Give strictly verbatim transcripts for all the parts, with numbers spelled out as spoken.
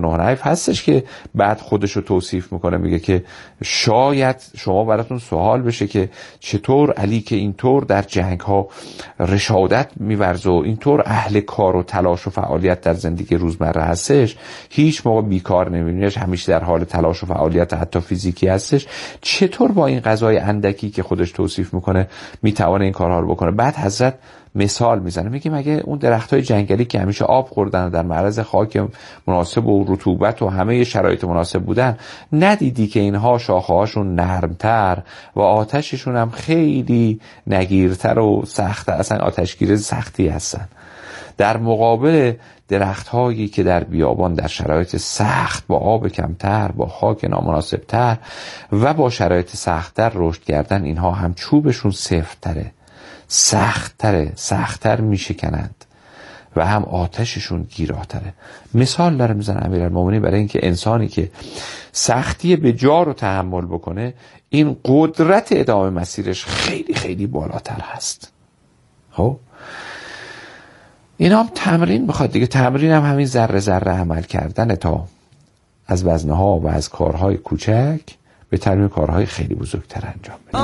نه حیف هستش که بعد خودش رو توصیف میکنه، میگه که شاید شما براتون سوال بشه که چطور علی که اینطور در جنگ ها رشادت میورزه و اینطور اهل کار و تلاش و فعالیت در زندگی روزمره هستش، هیچ موقع بیکار نمیبینیش، همیشه در حال تلاش و فعالیت حتی فیزیکی هستش، چطور با این غذای اندکی که خودش توصیف میکنه میتونه این کارها رو بکنه؟ بعد حضرت مثال میزنه، میگه مگه اون درختای جنگلی که همیشه آب خوردن و در معرض خاک مناسب و رطوبت و همه شرایط مناسب بودن، ندیدی که اینها شاخه‌هاشون نرمتر و آتششون هم خیلی نگیرتر و سخت‌تر، اصلا آتشگیر سختی هستن، در مقابل درخت‌هایی که در بیابان در شرایط سخت با آب کمتر، با خاک نامناسبتر و با شرایط سخت‌تر رشد کردن، اینها هم چوبشون سفت‌تره، سخت‌تره، سخت‌تر میشکنند و هم آتششون گیراتره. مثال داره میزنه امیرالمومنین برای اینکه انسانی که سختی به جا رو تحمل بکنه، این قدرت ادامه مسیرش خیلی خیلی بالاتر هست. خب این هم تمرین میخواد دیگه، تمرین هم همین ذره ذره عمل کردن تا از وزنه ها و از کارهای کوچک به تمرین کارهای خیلی بزرگتر انجام بده.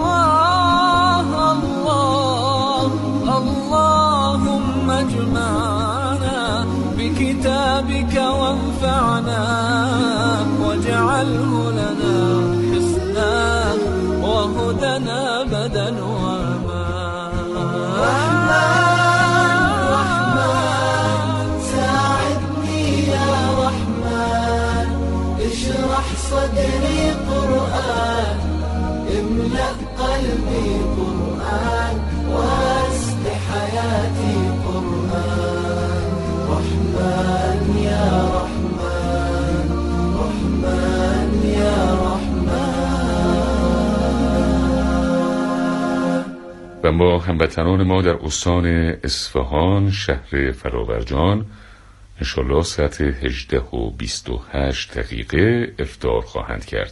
اللهم اجمعنا بكتابك وانفعنا واجعله لنا حسنا وهدنا أبدا وما رحمن رحمن ساعدني يا رحمن اشرح صدري قرآن املأ قلبي قرآن واسق حياتي قرآن رحمن يا رحمن رحمن يا رحمن. و ما هموطنان ما در استان اصفهان شهر فراورجان انشالله ساعت هجده و بیست و هشت دقیقه افطار خواهند کرد.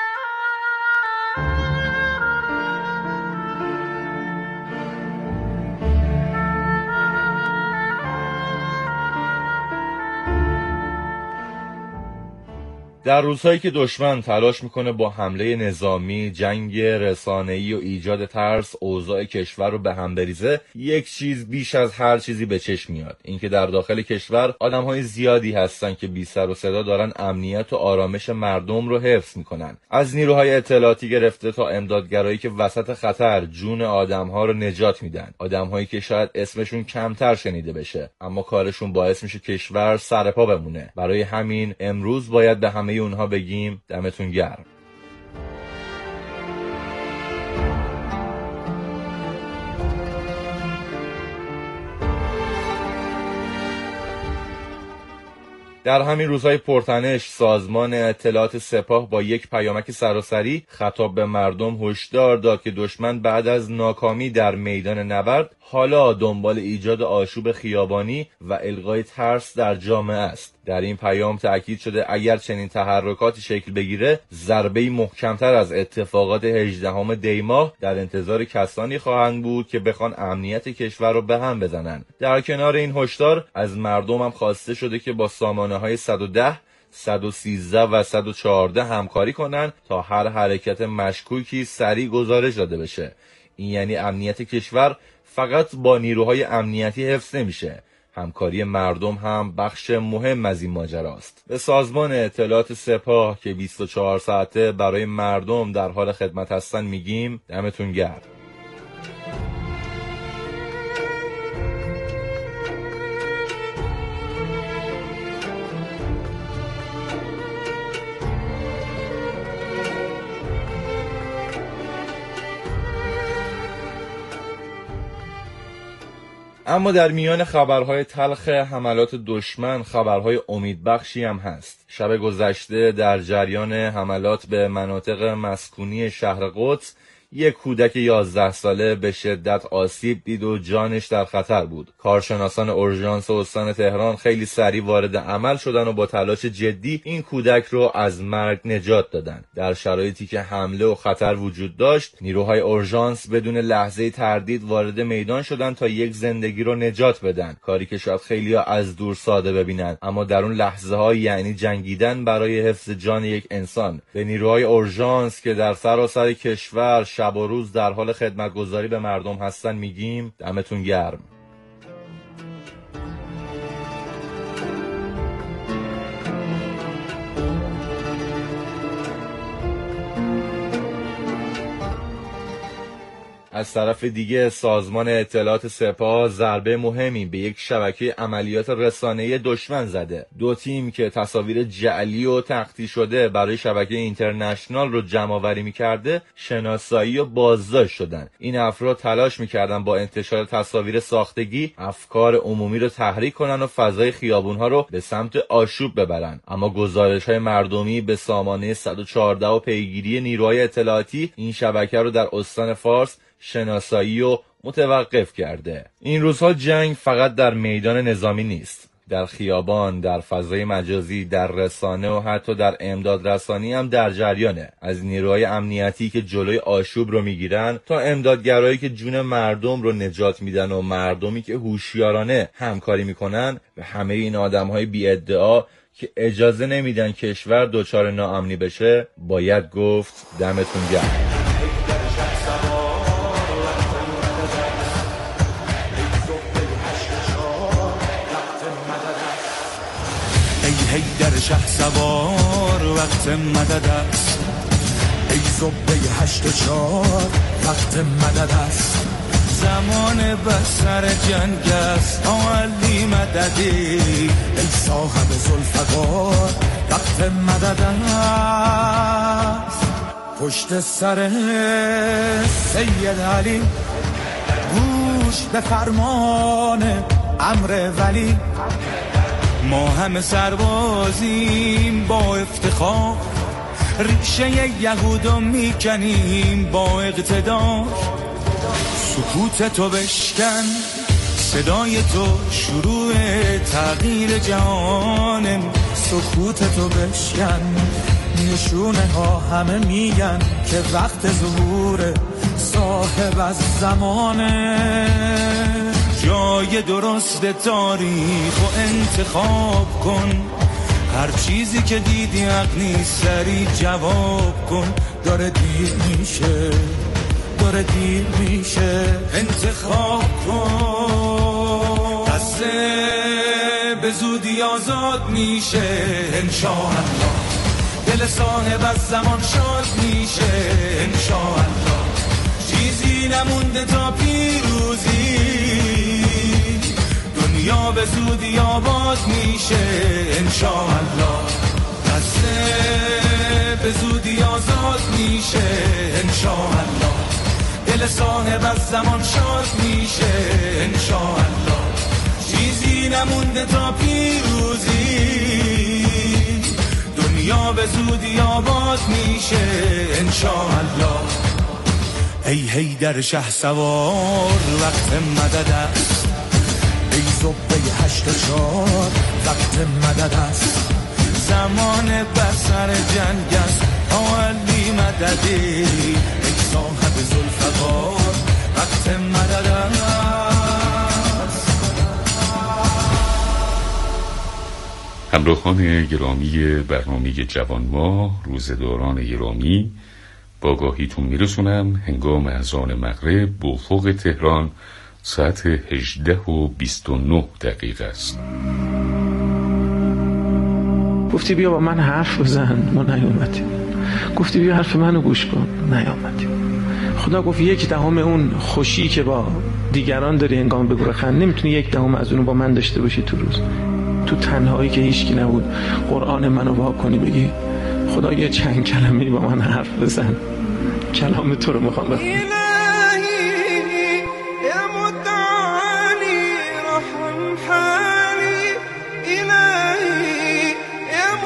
در روزهایی که دشمن تلاش میکنه با حمله نظامی، جنگ رسانه‌ای و ایجاد ترس اوضاع کشور رو به هم بریزه، یک چیز بیش از هر چیزی به چشم میاد، اینکه در داخل کشور آدم‌های زیادی هستن که بی سر و صدا دارن امنیت و آرامش مردم رو حفظ میکنن، از نیروهای اطلاعاتی گرفته تا امدادگرایی که وسط خطر جون آدم‌ها رو نجات میدن، آدم‌هایی که شاید اسمشون کمتر شنیده بشه اما کارشون باعث میشه کشور سر پا بمونه. برای همین امروز باید به همه اونها بگیم دمتون گرم. در همین روزهای پرتنش سازمان اطلاعات سپاه با یک پیامک سراسری خطاب به مردم هشدار داد که دشمن بعد از ناکامی در میدان نبرد حالا دنبال ایجاد آشوب خیابانی و القای ترس در جامعه است. در این پیام تأکید شده اگر چنین تحرکاتی شکل بگیره ضربه‌ای محکمتر از اتفاقات هجدهم دی ماه در انتظار کسانی خواهند بود که بخوان امنیت کشور رو به هم بزنن. در کنار این هشدار از مردم هم خواسته شده که با سامانه های صد و ده، صد و سیزده و صد و چهارده همکاری کنن تا هر حرکت مشکوکی سریع گزارش داده بشه. این یعنی امنیت کشور فقط با نیروهای امنیتی حفظ نمیشه، همکاری مردم هم بخش مهم از این ماجراست. به سازمان اطلاعات سپاه که بیست و چهار ساعته برای مردم در حال خدمت هستن میگیم دمتون گرم. اما در میان خبرهای تلخ حملات دشمن خبرهای امیدبخشی هم هست. شب گذشته در جریان حملات به مناطق مسکونی شهر قدس یک کودک یازده ساله به شدت آسیب دید و جانش در خطر بود. کارشناسان اورژانس استان تهران خیلی سریع وارد عمل شدن و با تلاش جدی این کودک رو از مرگ نجات دادن. در شرایطی که حمله و خطر وجود داشت، نیروهای اورژانس بدون لحظه تردید وارد میدان شدن تا یک زندگی رو نجات بدن. کاری که شاید خیلی‌ها از دور ساده ببینن، اما در اون لحظه ها یعنی جنگیدن برای حفظ جان یک انسان. به نیروهای اورژانس که در سراسر کشور شب و روز در حال خدمتگزاری به مردم هستن میگیم دمتون گرم. از طرف دیگه سازمان اطلاعات سپاه ضربه مهمی به یک شبکه عملیات رسانه‌ای دشمن زده. دو تیم که تصاویر جعلی و تختی شده برای شبکه اینترنشنال رو جمع‌آوری می‌کرده، شناسایی و بازداشت شدن. این افراد تلاش می‌کردن با انتشار تصاویر ساختگی افکار عمومی رو تحریک کنن و فضای خیابون‌ها رو به سمت آشوب ببرن. اما گزارش‌های مردمی به سامانه صد و چهارده و پیگیری نیروهای اطلاعاتی این شبکه رو در استان فارس شناسایی و متوقف کرده. این روزها جنگ فقط در میدان نظامی نیست. در خیابان، در فضای مجازی، در رسانه و حتی در امداد رسانی هم در جریانه. از نیروهای امنیتی که جلوی آشوب رو میگیرن تا امدادگرایی که جون مردم رو نجات میدن و مردمی که هوشیارانه همکاری میکنن و همه این آدمهای بی ادعا که اجازه نمیدن کشور دچار ناامنی بشه، باید گفت دمتون گرم. در شه سوار وقت مدد است، ای صبح هشت و چار وقت مدد است. زمان بسر جنگ است علی مددی، ای صاحب ذوالفقار وقت مدد است. پشت سر سید علی گوش به فرمان امر ولی، ما همه سربازیم با افتخار، ریشه یهودو میکنیم با اقتدار. سکوت تو بشکن، صدای تو شروع تغییر جهانم. سکوت تو بشکن، نشونه ها همه میگن که وقت ظهور صاحب از زمانه. جای درست تاریخ و انتخاب کن، هر چیزی که دیدی حق نیست سریع جواب کن. داره دیر میشه، داره دیر میشه، انتخاب کن. دسته به زودی آزاد میشه انشاءالله، دل صاحب از زمان شاد میشه انشاءالله. چیزی نمونده تا پیروزی، دنیا به زودی آباد میشه انشاءالله. دسته به زودی آزاد میشه انشاءالله، دل صاحب از زمان شاد میشه انشاءالله. چیزی نمونده تا پیروزی، دنیا به زودی آباد میشه انشاءالله. ای هی در شه سوار وقت مدد است، ای زبه هشت و چار وقت مدد است. زمان بسر جنگ است علی مددی، ای صاحب ذوالفقار وقت مدد است. همراهان گرامی برنامه جوانماه روزداران گرامی، با آگاهیتون میرسونم هنگام اذان مغرب به افق تهران ساعت هجده و بیست و نه دقیقه است. گفتی بیا با من حرف بزن، ما نیومدیم. گفتی بیا حرف منو گوش کن، نیومدیم. خدا گفت یک دهم اون خوشی که با دیگران داری هنگام به گروه خند، نمیتونی یک دهم از اونو با من داشته باشی تو روز. تو تنهایی که هیچکی نبود قرآن منو وا کنی بگی خدا یه چند کلمه‌ای با من حرف بزن، کلام تو رو میخوام بخونم.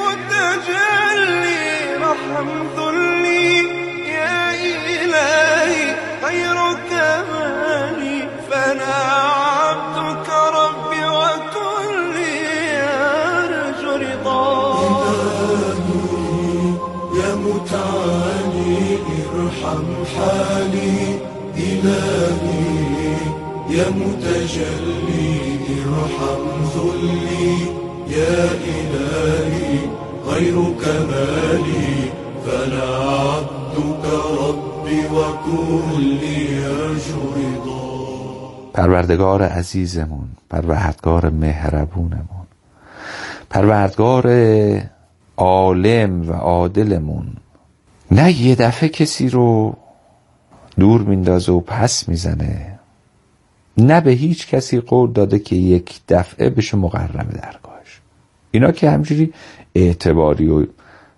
يا إلهي ارحم حالي إلهي يا متجلي ارحم ذلي يا إلهي غيرك مالي فلا عبدك ربي وكلي يرجو رضا. پروردگار عزیزمون، پروردگار مهربونمون، پروردگار عالم و عادلمون، نه یه دفعه کسی رو دور میندازه و پس میزنه، نه به هیچ کسی قول داده که یک دفعه بشه مقرب درگاهش. اینا که همجوری اعتباری و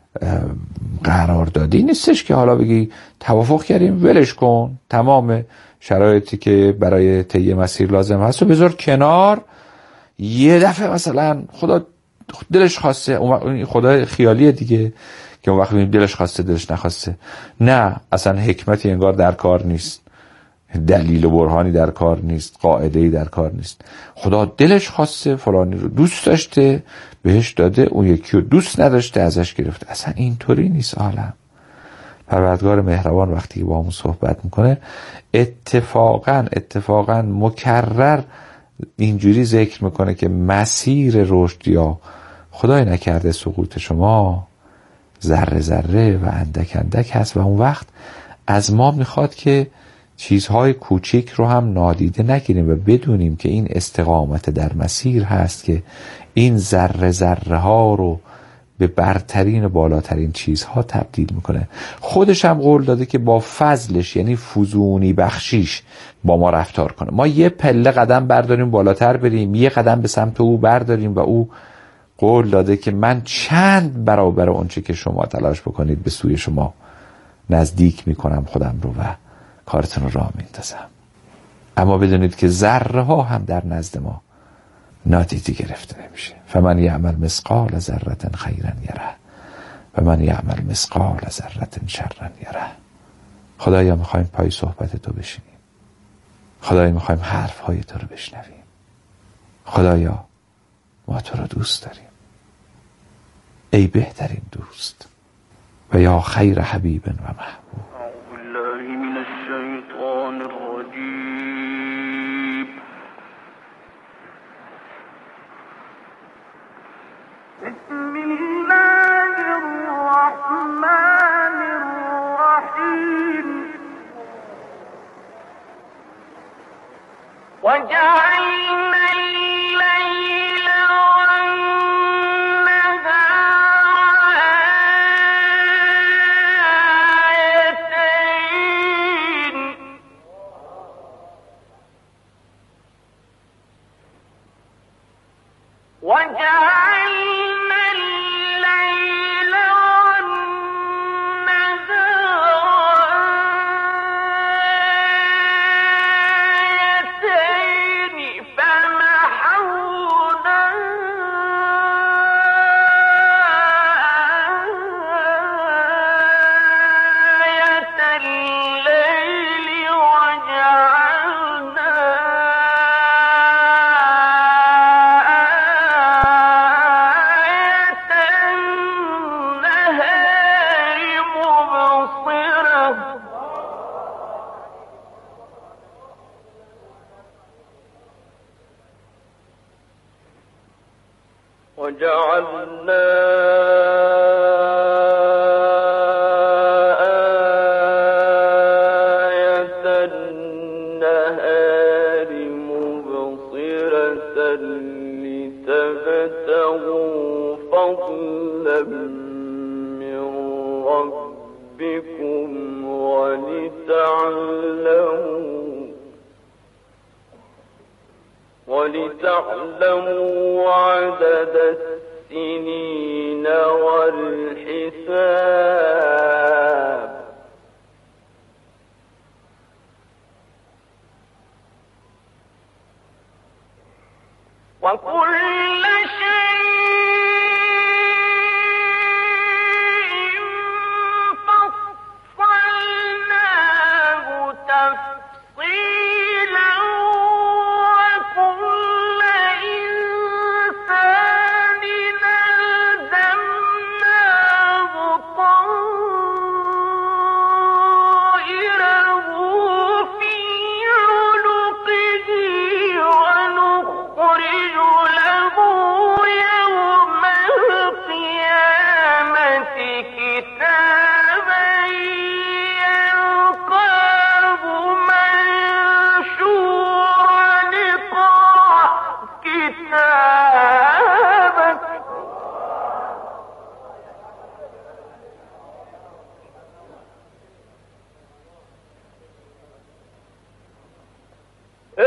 قراردادی نیستش که حالا بگی توافق کردیم ولش کن، تمام شرایطی که برای طی مسیر لازم هست و بذار کنار، یه دفعه مثلا خدا دلش خواسته، خدا خیالیه دیگه که اون وقت دلش خواسته دلش نخواسته. نه، اصلا حکمتی انگار در کار نیست، دلیل و برهانی در کار نیست، قاعده‌ای در کار نیست. خدا دلش خواسته فلانی رو دوست داشته بهش داده، اون یکی رو دوست نداشته ازش گرفته. اصلا اینطوری نیست عالم. پروردگار مهربان وقتی با همون صحبت میکنه اتفاقا اتفاقا مکرر اینجوری ذکر میکنه که مسیر رشد یا خدای نکرده سقوط شما ذره ذره و اندک اندک هست و اون وقت از ما میخواد که چیزهای کوچیک رو هم نادیده نگیریم و بدونیم که این استقامت در مسیر هست که این ذره ذره ها رو به برترین و بالاترین چیزها تبدیل میکنه. خودش هم قول داده که با فضلش یعنی فزونی بخشیش با ما رفتار کنه. ما یه پله قدم برداریم بالاتر بریم، یه قدم به سمت او برداریم و او قول داده که من چند برابر اونچه که شما تلاش بکنید به سوی شما نزدیک میکنم خودم رو و کارتون رو راه میندازم. اما بدونید که ذره ها هم در نزد ما نادیده گرفته نمیشه. فمن یعمل مثقال ذره خیرا یره و من یعمل مثقال ذره شرا یره. خدایا میخوایم پای صحبت تو بشینیم، خدایا میخوایم حرف های تو رو بشنویم، خدایا ما تو رو دوست داریم ای بهترین دوست و یا خیر حبیب و محبوب. بسم الله الرحمن الرحيم وجعلنا الليل والنهار آيتين وجعلنا وجعلنا آية النهار مبصرة لتبتغوا فضلا من ربكم ولتعلموا ولتعلموا عدد السنين والحساب وكل شيء فصلناه تفصيلا وكل إنسان ألزمناه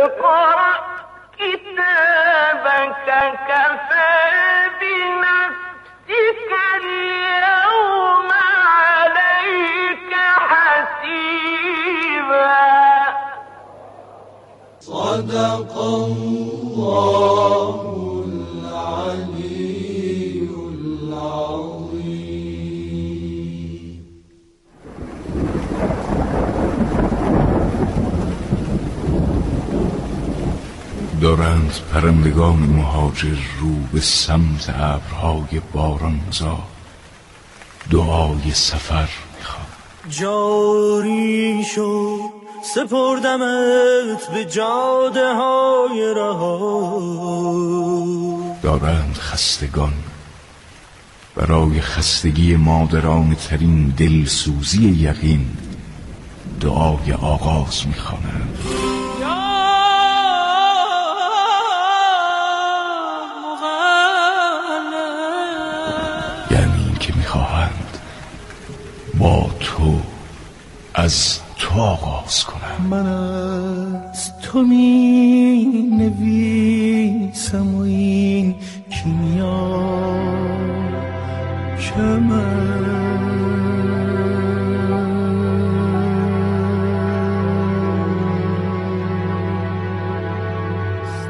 اقرأ كتابك كفى بنفسك اليوم عليك حسيبا. صدق الله العلي العظيم. دارند پرندگان مهاجر رو به سمت ابرهای بارانزا دعای سفر میخوان. جاری شو سپردمت به جاده های رها. دارند خستگان برای خستگی مادران ترین دلسوزی یقین دعای آغاز میخوانند. با تو از تو آغاز کنم. من از تو می نویسم و این کیمیا کم است.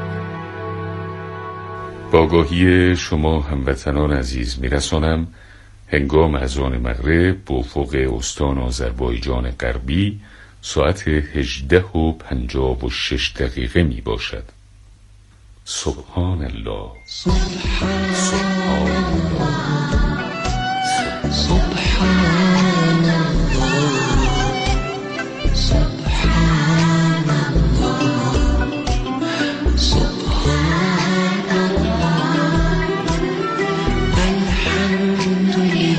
با آگاهی شما هموطنان عزیز میرسانم هنگام اذان مغرب به افق استان آذربایجان غربی ساعت هجده و پنجاه و شش دقیقه می باشد. سبحان الله، سبحان, سبحان الله، سبحان الله، سبحان الله، سبحان الله، الحمد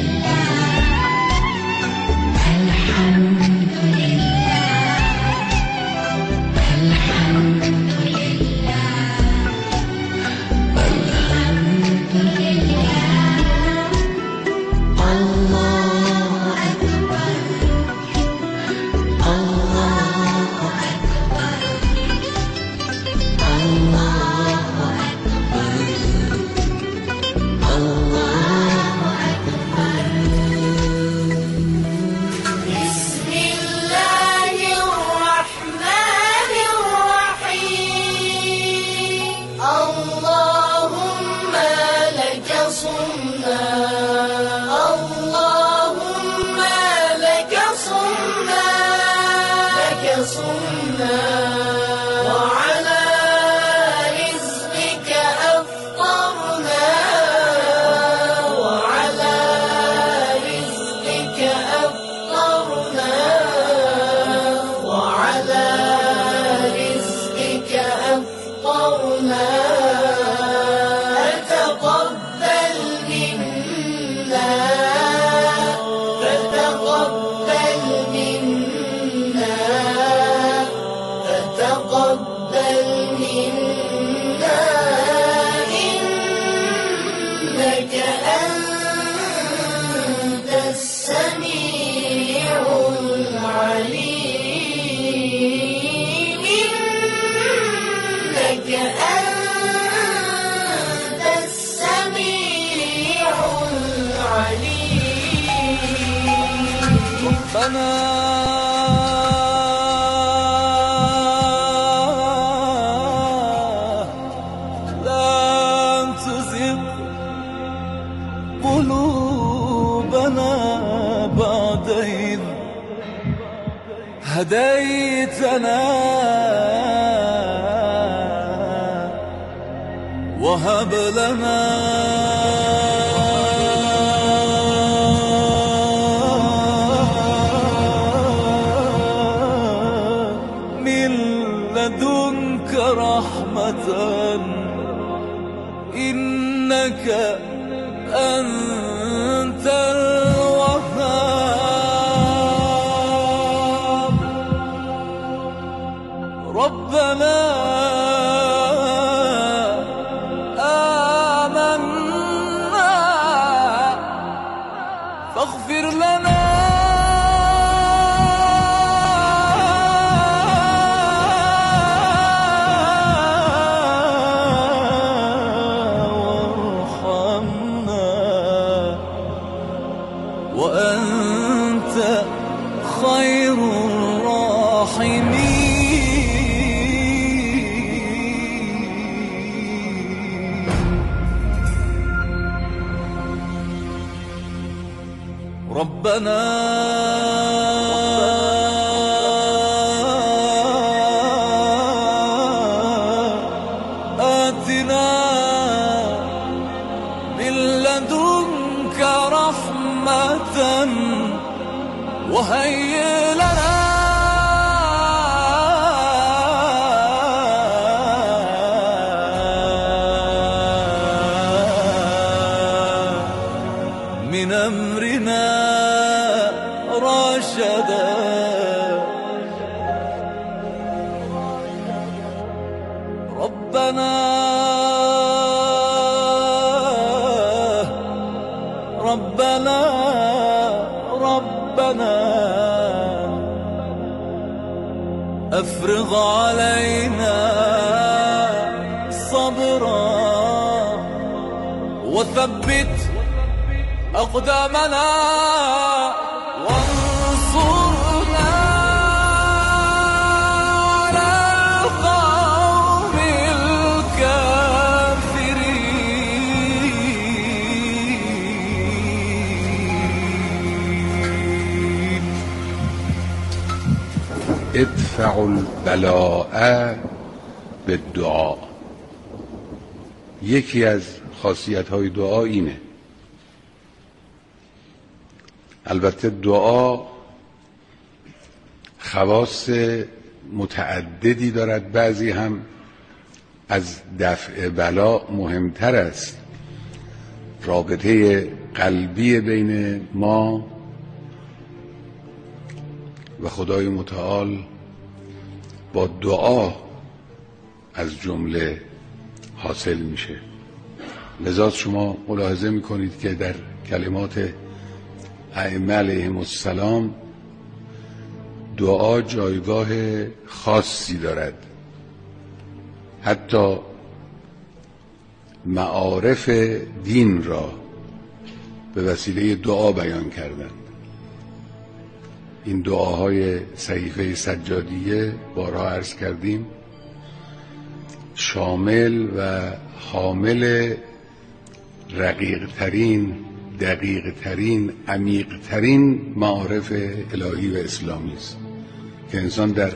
هديتنا وهب لنا من لدنك رحمة إنك أنت ربنا آمنا وأنت خير الراحمين. ربنا آتنا من لدنك رحمة وهيئ لنا من أمرنا رشدا. ربنا ربنا ربنا أفرغ علينا صبرا وثبت أقدامنا وانصرنا على القوم الكافرين. ادفع البلاء بالدعاء. یکی از خاصیت‌های دعا اینه. البته دعا خواص متعددی دارد، بعضی هم از دفع بلا مهمتر است. رابطه قلبی بین ما و خدای متعال با دعا از جمله حاصل میشه. لذا شما ملاحظه میکنید که در کلمات ائمه علیهم السلام دعا جایگاه خاصی دارد. حتی معارف دین را به وسیله دعا بیان کردند. این دعاهای صحیفه سجادیه بارها عرض کردیم شامل و حامل رقیق ترین، دقیق ترین، عمیق ترین معارف الهی و اسلامی است که انسان در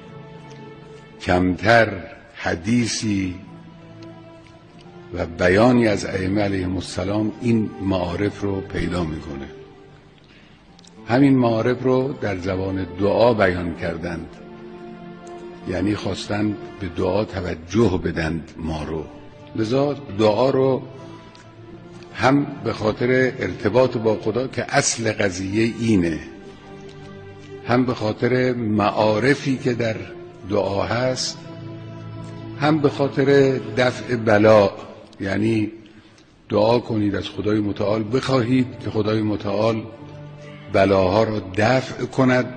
کمتر حدیثی و بیانی از ائمه علیهم السلام این معارف رو پیدا میکنه. همین معارف رو در زبان دعا بیان کردند، یعنی خواستند به دعا توجه بدند ما رو. لذا دعا رو هم به خاطر ارتباط با خدا که اصل قضیه اینه، هم به خاطر معارفی که در دعا هست، هم به خاطر دفع بلا، یعنی دعا کنید از خدای متعال بخواهید که خدای متعال بلاها را دفع کند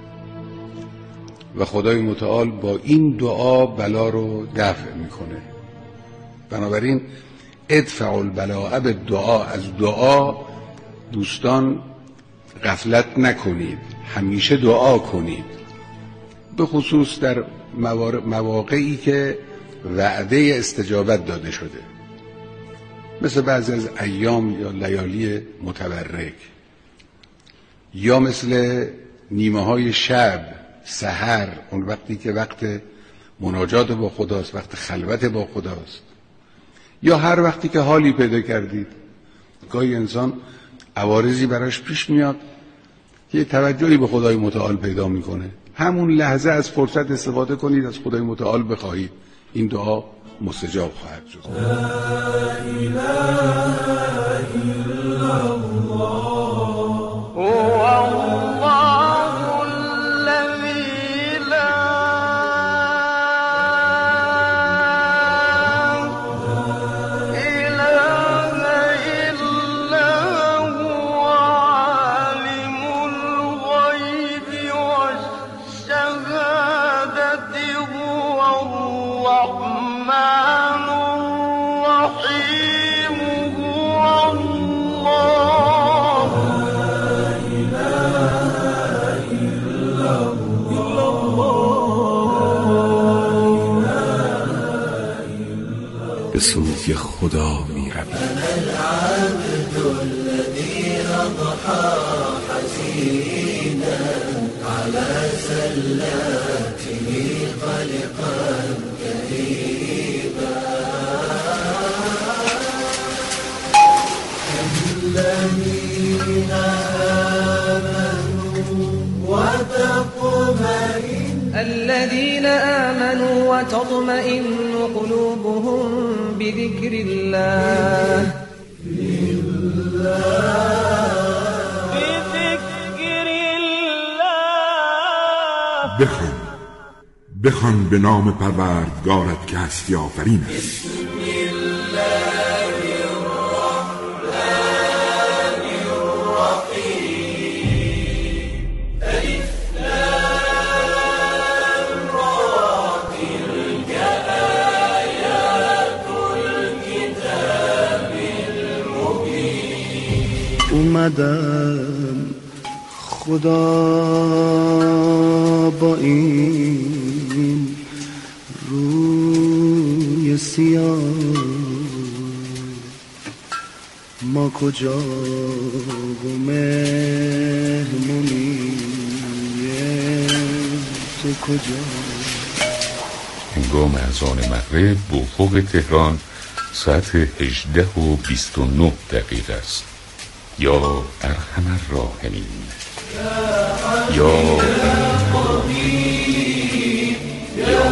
و خدای متعال با این دعا بلا رو دفع میکنه. بنابراین ادفع البلاء بالدعا، از دعا دوستان غفلت نکنید، همیشه دعا کنید، به خصوص در مواقعی که وعده استجابت داده شده، مثل بعضی از ایام یا لیالی متبرک، یا مثل نیمه های شب، سحر، اون وقتی که وقت مناجات با خداست، وقت خلوت با خداست، یا هر وقتی که حالی پیدا کردید. گاهی انسان عوارضی براش پیش میاد که توجهی به خدای متعال پیدا میکنه، همون لحظه از فرصت استفاده کنید، از خدای متعال بخواهید، این دعا مستجاب خواهد شد. لا اله الا الله هو الله الذي لا اله الا هو عالم الغيب والشهادة هو الرحمن الرحيم هو الله سوی خدا می رویم. الذين آمنوا وتطمئن قلوبهم بذكر الله بذكر الله بخوان بخوان به نام پروردگارت که هستی آفرین است. اومدم خدا با این روی سیاه ما کجا و مهمونی تو کجا. هنگام اذان مغرب بافق تهران ساعت هجده و بیست و نه دقیقه است. یا ارحم الراحمین، یا ارحم الراحمین، یا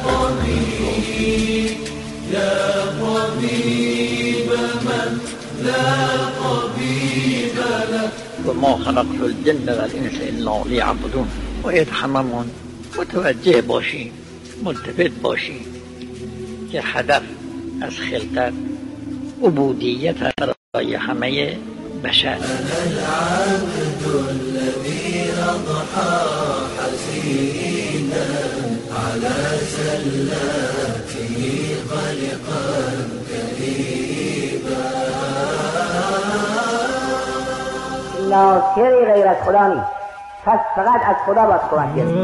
طبیب، یا طبیب من لا طبیب له. وما خلقت الجن والانس الا ليعبدون. باید هممون متوجه باشیم، ملتفت باشیم که هدف از خلقت عبودیت برای همه بشر. العبد الذي أضحى حزينا على زلاته خلقا كريما. ناصری غیر از خدا نیست، پس فقط از خدا باید کمک گرفت.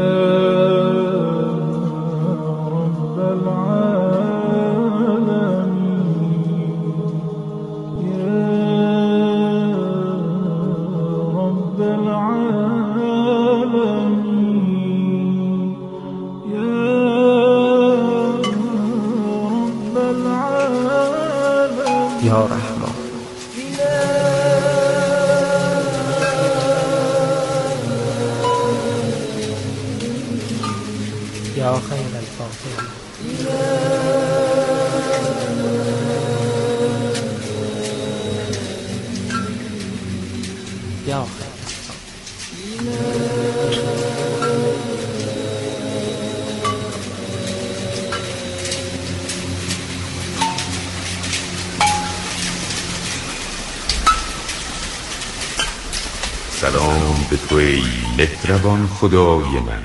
یا رحمان یا خیر الفاتحه. یا خیر سلام به تو ای مهربان خدای من.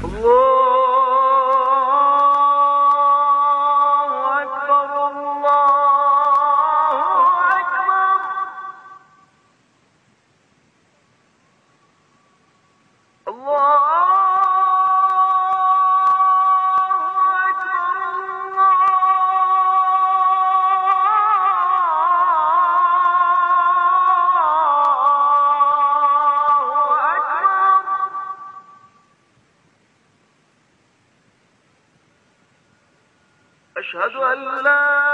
أشهد أن لا